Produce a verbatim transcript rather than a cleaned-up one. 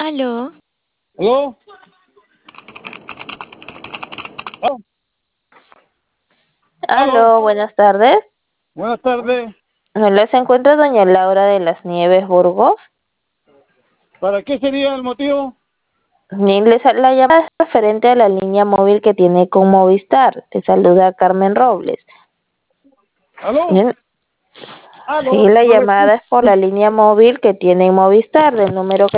Aló, ¿Aló? ¿Aló? ¿Aló? Aló, buenas tardes. Buenas tardes. Hola, ¿se encuentra doña Laura de las Nieves Burgos? ¿Para qué sería el motivo? Ni les la llamada es referente a la línea móvil que tiene con Movistar. Te saluda Carmen Robles. ¿Aló? Bien. Sí, ¿Aló? la No le llamada escucho. es por la línea móvil que tiene en Movistar, del número que